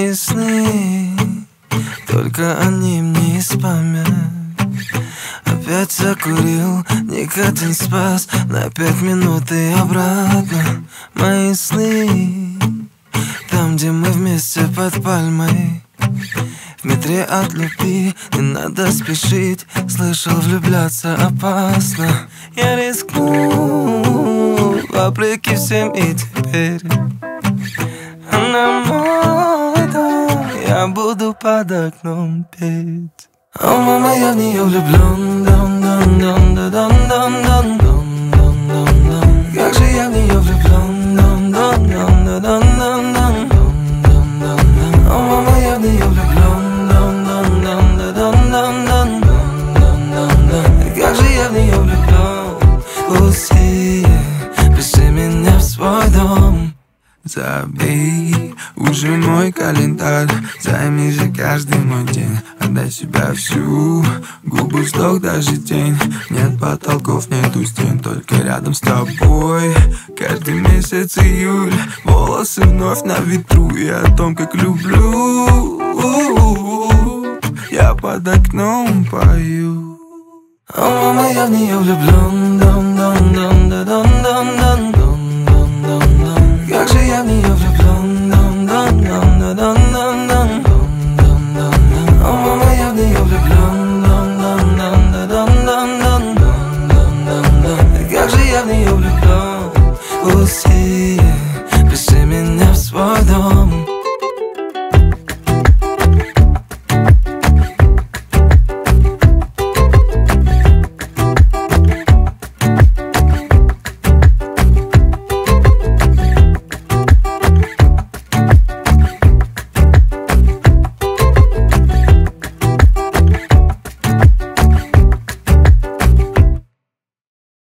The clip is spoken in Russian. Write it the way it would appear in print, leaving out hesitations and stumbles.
Мои сны, только они мне из памяти. Опять закурил, никотин спас на 5 минут и обратно. Мои сны, там, где мы вместе под пальмой. В метре от любви не надо спешить. Слышал, влюбляться опасно. Я рискну, вопреки всем, и теперь она мой дом, я буду под окном петь. О, мама, я в нее влюблен, как же я в нее влюблен, о, мама, я в нее влюблен, как же я в нее влюблен. Лусия, пришли меня в свой дом. Забей уже мой календарь, займи же каждый мой день. Отдай себя всю, губы вздох, даже тень. Нет потолков, нету стен, только рядом с тобой. Каждый месяц июль, волосы вновь на ветру. И о том, как люблю, я под окном пою. О, мама, я в нее влюблен, как же я в нее влюблен, о, мама, я в нее влюблен, как же я в нее влюблен.